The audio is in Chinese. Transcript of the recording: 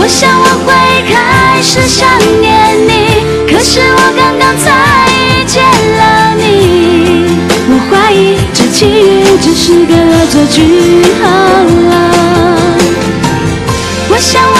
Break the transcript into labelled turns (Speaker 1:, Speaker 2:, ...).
Speaker 1: 我想我会开始想念你，可是我刚刚才遇见了你。我怀疑这际遇只是个恶作剧好了。我想